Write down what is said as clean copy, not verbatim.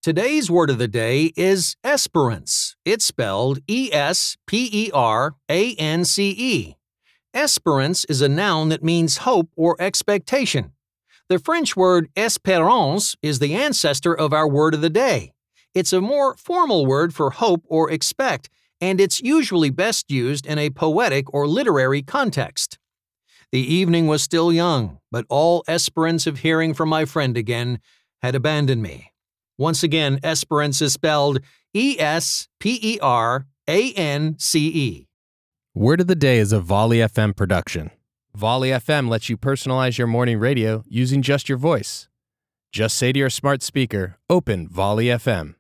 Today's word of the day is esperance. It's spelled E-S-P-E-R-A-N-C-E. Esperance is a noun that means hope or expectation. The French word espérance is the ancestor of our word of the day. It's a more formal word for hope or expect, and it's usually best used in a poetic or literary context. The evening was still young, but all esperance of hearing from my friend again had abandoned me. Once again, esperance is spelled E-S-P-E-R-A-N-C-E. Word of the Day is a Volley FM production. Volley FM lets you personalize your morning radio using just your voice. Just say to your smart speaker, "Open Volley FM."